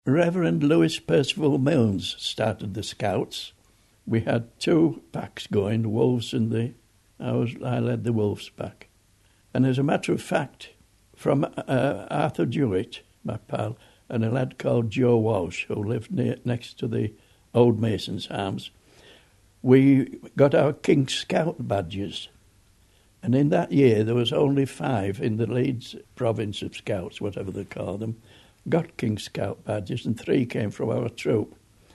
Reverend Lewis Percival Milnes started the Scouts. We had 2 packs going, the Wolves and I led the Wolves pack. And as a matter of fact, from Arthur Jewett, my pal, and a lad called Joe Walsh, who lived next to the Old Mason's Arms, we got our King Scout badges. And in that year, there was only 5 in the Leeds province of Scouts, whatever they call them, got King Scout badges, and 3 came from our troop.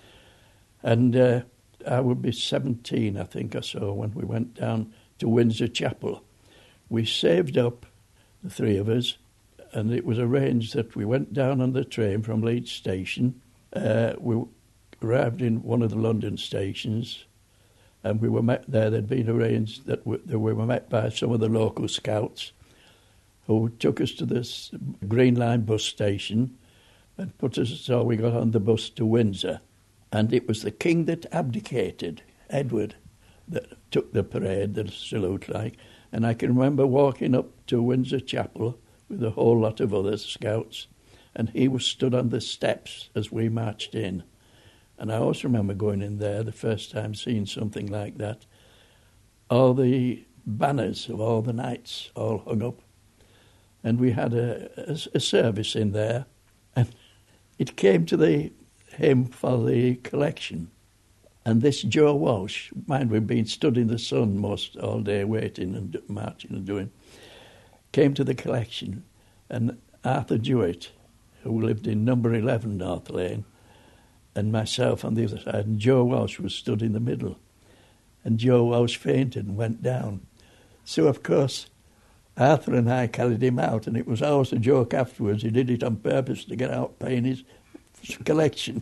And I would be 17, I think, or so, when we went down to Windsor Chapel. We saved up, the 3 of us, and it was arranged that we went down on the train from Leeds Station. We arrived in one of the London stations, and we were met there. They'd been arranged that we were met by some of the local Scouts who took us to this Green Line bus station and put us, so we got on the bus to Windsor. And it was the king that abdicated, Edward, that took the parade, the salute like. And I can remember walking up to Windsor Chapel with a whole lot of other Scouts, and he was stood on the steps as we marched in. And I also remember going in there the first time, seeing something like that. All the banners of all the knights all hung up. And we had a service in there. And it came to the hymn for the collection. And this Joe Walsh, mind, we'd been stood in the sun most all day waiting and marching and doing, came to the collection. And Arthur Jewett, who lived in number 11 North Lane, and myself on the other side, and Joe Walsh was stood in the middle. And Joe Walsh fainted and went down. So, of course, Arthur and I carried him out, and it was always a joke afterwards. He did it on purpose to get out paying his collection.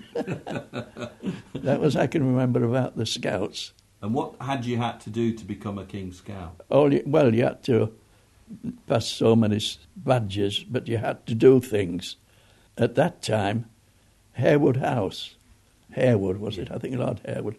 That was I can remember about the Scouts. And what had you had to do to become a King Scout? Well, you had to pass so many badges, but you had to do things. At that time, Harewood House, Harewood was it? I think Lord Harewood.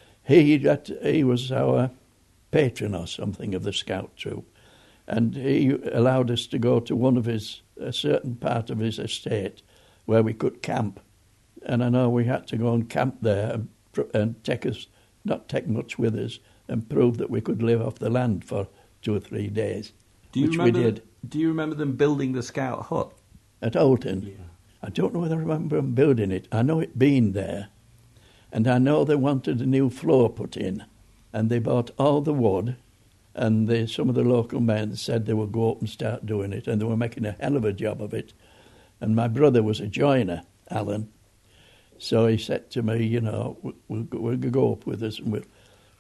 He was our patron or something of the Scout troop, and he allowed us to go to a certain part of his estate where we could camp. And I know we had to go and camp there and not take much with us, and prove that we could live off the land for 2 or 3 days, which we did. Do you remember them building the Scout hut? At Alton? Yeah. I don't know whether I remember them building it. I know it being there. And I know they wanted a new floor put in. And they bought all the wood. And some of the local men said they would go up and start doing it. And they were making a hell of a job of it. And my brother was a joiner, Alan. So he said to me, we'll go up with us. And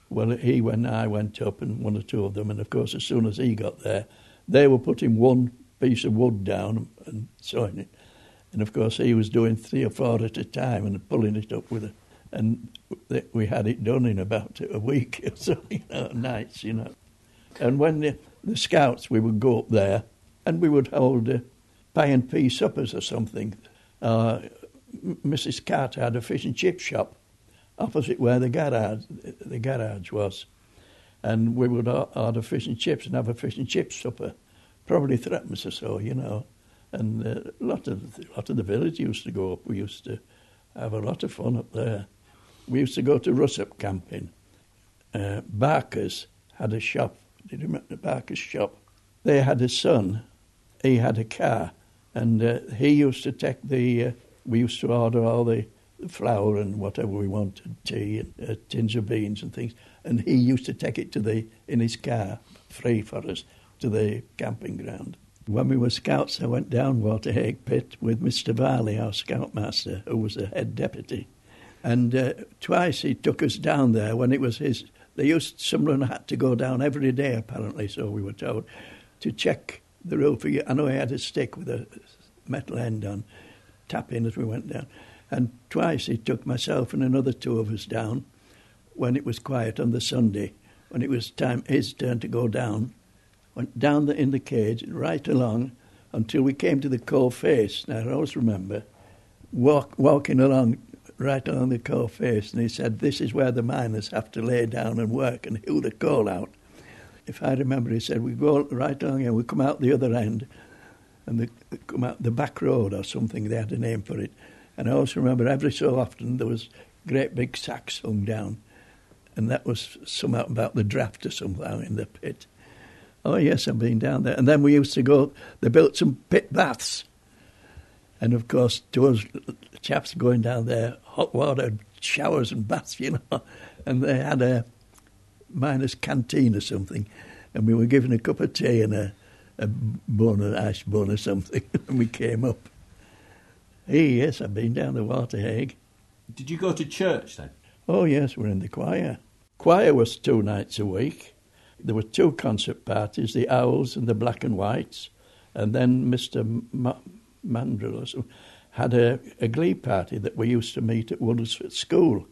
I went up, and 1 or 2 of them. And, of course, as soon as he got there, they were putting 1 piece of wood down and sawing it. And, of course, he was doing 3 or 4 at a time and pulling it up with it. And we had it done in about a week or so, nights. And when the Scouts, we would go up there and we would hold pie and pea suppers or something. Mrs. Carter had a fish and chip shop opposite where the garage was. And we would order fish and chips and have a fish and chip supper, probably 3 or so, And a lot of the village used to go up. We used to have a lot of fun up there. We used to go to Russup camping. Barker's had a shop. Did you remember Barker's shop? They had a son. He had a car. And he used to take we used to order all the flour and whatever we wanted, tea and tins of beans and things. And he used to take it in his car, free for us, to the camping ground. When we were Scouts, I went down Waterhague Pit with Mr. Varley, our Scoutmaster, who was the head deputy. And twice he took us down there when it was his... Someone had to go down every day, apparently, so we were told, to check the roof. I know he had a stick with a metal end on, tapping as we went down. And twice he took myself and another 2 of us down when it was quiet on the Sunday, when it was his turn to go down. Went down in the cage, right along, until we came to the Coal Face. Now, I always remember walking along, right along the Coal Face, and he said, this is where the miners have to lay down and work and hew the coal out. If I remember, he said, we go right along and we come out the other end, and come out the back road or something, they had a name for it, And I also remember every so often there was great big sacks hung down, and that was somehow about the draft or somehow in the pit. Oh, yes, I've been down there. And then we used to go, they built some pit baths. And, of course, to us chaps going down there, hot water, showers and baths, you know. And they had a miner's canteen or something. And we were given a cup of tea and a bun, an ash bun or something. And we came up. Hey, yes, I've been down the Waterhague. Did you go to church then? Oh, yes, we're in the choir. Choir was 2 nights a week. There were 2 concert parties, the Owls and the Black and Whites. And then Mr. Mandrel had a glee party that we used to meet at Woodersford School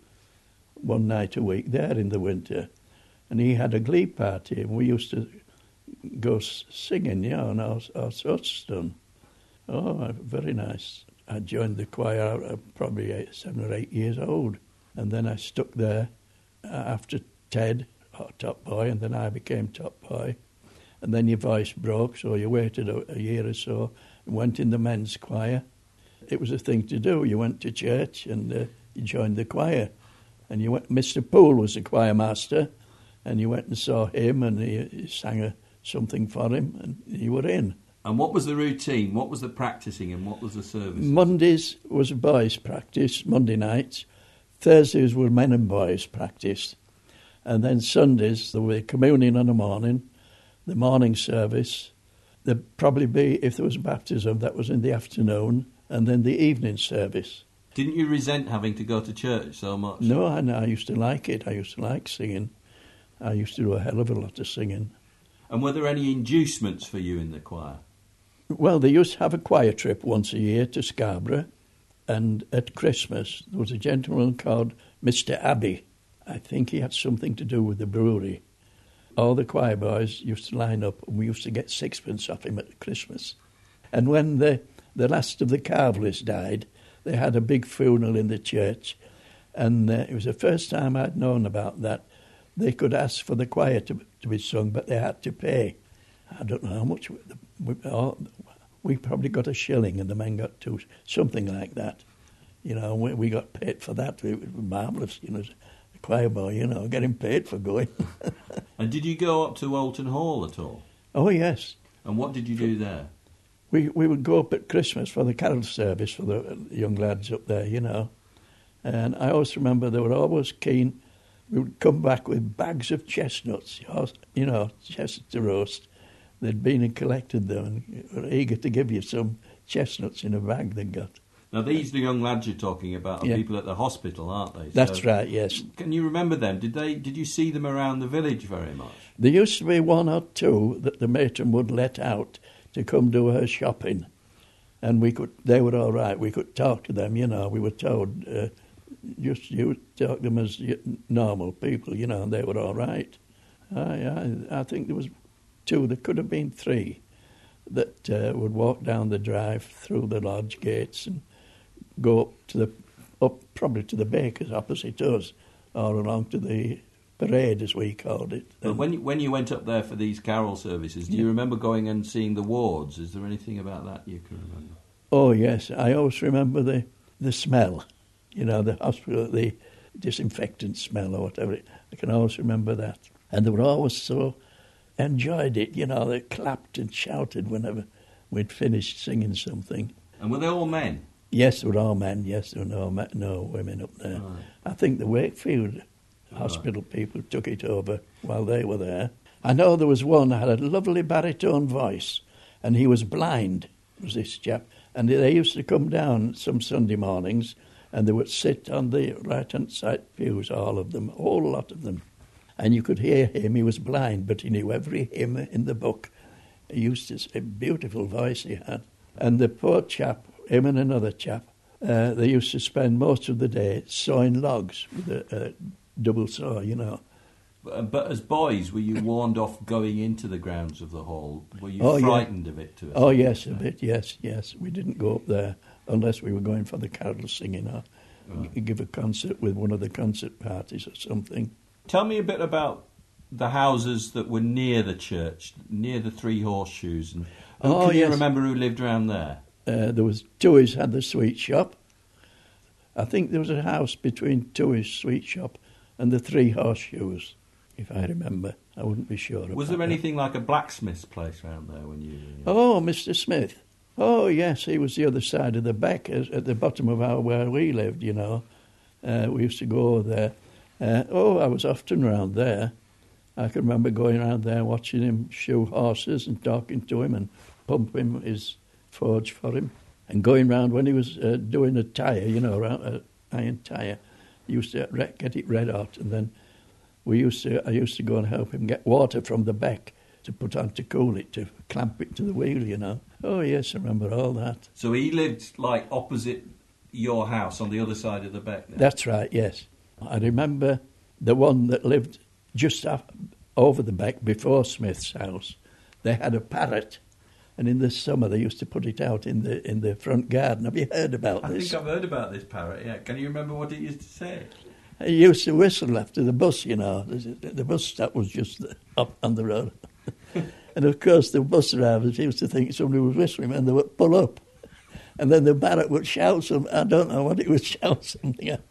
1 night a week there in the winter. And he had a glee party, and we used to go singing, you know, and all sorts of stuff. Oh, very nice. I joined the choir probably 7 or 8 years old. And then I stuck there after Ted, top boy, and then I became top boy. And then your voice broke, so you waited a year or so and went in the men's choir. It was a thing to do. You went to church and you joined the choir. And you went. Mr. Poole was the choir master, and you went and saw him, and he sang something for him, and you were in. And what was the routine? What was the practising, and what was the service? Mondays was boys' practice, Monday nights. Thursdays were men and boys' practice. And then Sundays, there were communion in the morning service. There'd probably be, if there was baptism, that was in the afternoon, and then the evening service. Didn't you resent having to go to church so much? No, I used to like it. I used to like singing. I used to do a hell of a lot of singing. And were there any inducements for you in the choir? Well, they used to have a choir trip once a year to Scarborough, and at Christmas there was a gentleman called Mr. Abbey. I think he had something to do with the brewery. All the choir boys used to line up, and we used to get 6pence off him at Christmas. And when the last of the Carveleys died, they had a big funeral in the church, and it was the first time I'd known about that. They could ask for the choir to be sung, but they had to pay. I don't know how much. We probably got a shilling, and the men got 2, something like that. You know, we got paid for that. It was marvellous, you know, as a choir boy, you know, getting paid for going. And did you go up to Alton Hall at all? Oh, yes. And what did you do there? We would go up at Christmas for the carol service for the young lads up there, you know. And I always remember they were always keen. We would come back with bags of chestnuts, you know, chestnuts to roast. They'd been and collected them and were eager to give you some chestnuts in a bag they got. Now, these the young lads you're talking about are people at the hospital, aren't they? That's right, yes. Can you remember them? Did you see them around the village very much? There used to be 1 or 2 that the matron would let out to come do her shopping. And they were all right. We could talk to them, you know. We were told, you talk to them as normal people, you know, and they were all right. I think there was 2, there could have been 3, that would walk down the drive through the lodge gates and go up probably to the baker's opposite us, or along to the parade, as we called it. But when you went up there for these carol services, do you remember going and seeing the wards? Is there anything about that you can remember? Oh, yes. I always remember the smell, you know, the hospital, the disinfectant smell or whatever. I can always remember that. And they were always so enjoyed it, you know. They clapped and shouted whenever we'd finished singing something. And were they all men? Yes, they were all men. Yes, there were no women up there. Right. I think the Wakefield hospital people took it over while they were there. I know there was one that had a lovely baritone voice, and he was blind, was this chap. And they used to come down some Sunday mornings, and they would sit on the right-hand side pews, all of them, a whole lot of them. And you could hear him. He was blind, but he knew every hymn in the book. He used to say, beautiful voice he had. And the poor chap, him and another chap, they used to spend most of the day sawing logs with a double saw, you know. But as boys, were you warned off going into the grounds of the hall? Were you frightened of it? Oh, yes, a bit, yes. We didn't go up there unless we were going for the carol singing or give a concert with one of the concert parties or something. Tell me a bit about the houses that were near the church, near the Three Horseshoes. And you remember who lived around there? There was Tooheys had the sweet shop, I think there was a house between Toohey's sweet shop and the Three Horseshoes, if I remember. I wouldn't be sure. Was there anything like a blacksmith's place around there when you... Oh, Mr. Smith. Oh, yes, he was the other side of the beck, at the bottom of where we lived, you know. We used to go there. I was often around there. I can remember going around there watching him shoe horses and talking to him and pumping his forge for him. And going round when he was doing a tyre, you know, an iron tyre, he used to get it red hot, and then I used to go and help him get water from the beck to put on to cool it, to clamp it to the wheel, you know. Oh, yes, I remember all that. So he lived, like, opposite your house on the other side of the beck then? That's right, yes. I remember the one that lived just over the beck before Smith's house. They had a parrot, and in the summer they used to put it out in the front garden. Have you heard about this? I think I've heard about this parrot, yeah. Can you remember what it used to say? He used to whistle after the bus, you know. The bus stop was just up on the road. And, of course, the bus drivers used to think somebody was whistling and they would pull up. And then the parrot would shout something. I don't know what it would shout something at.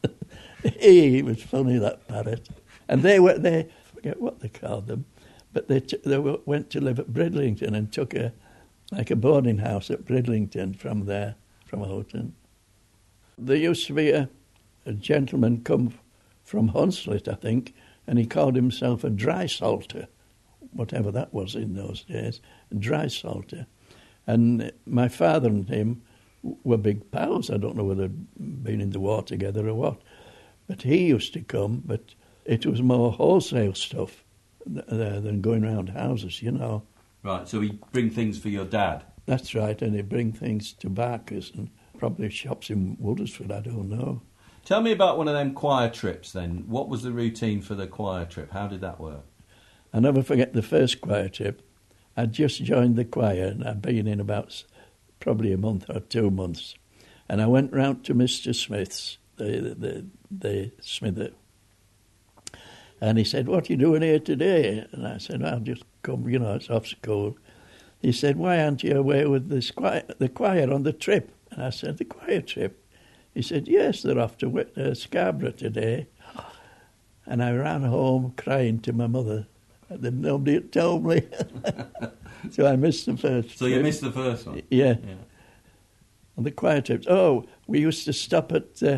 He was funny, that parrot. And they forget what they called them, but they went to live at Bridlington and took a boarding house at Bridlington from there, from Houghton. There used to be a gentleman come from Hunslet, I think, and he called himself a dry salter, whatever that was in those days, a dry salter. And my father and him were big pals. I don't know whether they'd been in the war together or what. But he used to come, but it was more wholesale stuff than going round houses, you know. Right, so he'd bring things for your dad? That's right, and he'd bring things to Barker's and probably shops in Woodersford, I don't know. Tell me about one of them choir trips then. What was the routine for the choir trip? How did that work? I'll never forget the first choir trip. I'd just joined the choir and I'd been in about probably a month or 2 months. And I went round to Mr. Smith's, the smither. And he said, "What are you doing here today?" And I said, "I'll just come, you know, it's off school." He said, "Why aren't you away with the choir on the trip?" And I said, "The choir trip?" He said, "Yes, they're off to Scarborough today." And I ran home crying to my mother. And then nobody had told me. So I missed the first So trip. you missed the first one? Yeah. On the choir trips. Oh, we used to stop at the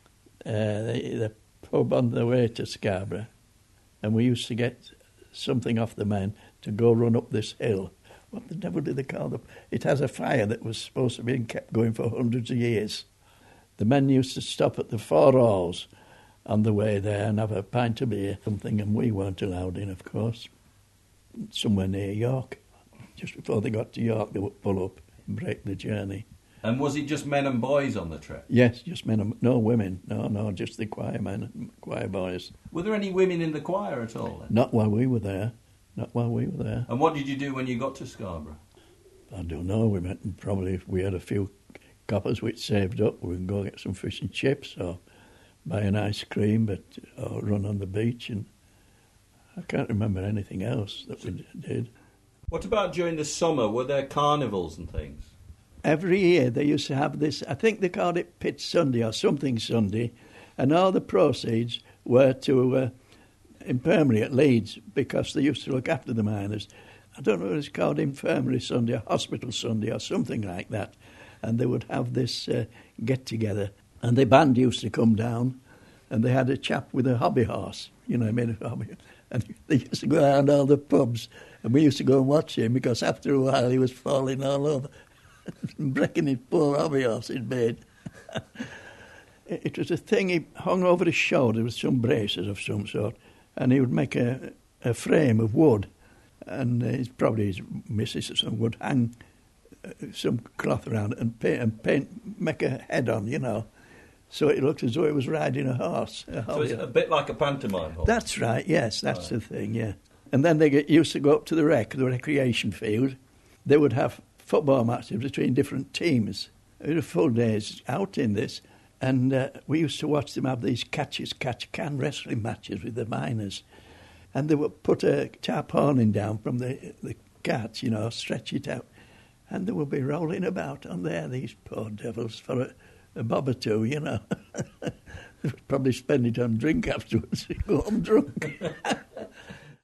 pub on the way to Scarborough, and we used to get something off the men to go run up this hill. What the devil did they call it? It has a fire that was supposed to be kept going for hundreds of years. The men used to stop at the Four Halls on the way there and have a pint of beer, something, and we weren't allowed in, of course. Somewhere near York. Just before they got to York, they would pull up and break the journey. And was it just men and boys on the trip? Yes, just men, no women. No, just the choir men and choir boys. Were there any women in the choir at all then? Not while we were there. And what did you do when you got to Scarborough? I don't know. We met, and probably if we had a few coppers which saved up, we'd go get some fish and chips or buy an ice cream, or run on the beach. And I can't remember anything else that we did. What about during the summer? Were there carnivals and things? Every year they used to have this, I think they called it Pit Sunday or something Sunday, and all the proceeds were to infirmary at Leeds, because they used to look after the miners. I don't know if it's called Infirmary Sunday or Hospital Sunday or something like that. And they would have this get-together. And the band used to come down, and they had a chap with a hobby horse, you know, made a hobby. And they used to go around all the pubs, and we used to go and watch him, because after a while he was falling all over, breaking his poor hobby horse he'd made. It was a thing he hung over his shoulder with some braces of some sort, and he would make a frame of wood, and probably his missus or something would hang some cloth around it and paint, make a head on, you know, so it looked as though it was riding a horse. So it's a bit like a pantomime horse? That's right, yes, that's the thing, yeah. And then they used to go up to the recreation field. They would have football matches between different teams. It was a full day's out in this. And we used to watch them have these catch-can wrestling matches with the miners. And they would put a tarpaulin down from the cats, you know, stretch it out. And they would be rolling about on there, these poor devils, for a bob or two, you know. Probably spend it on drink afterwards. Go home drunk.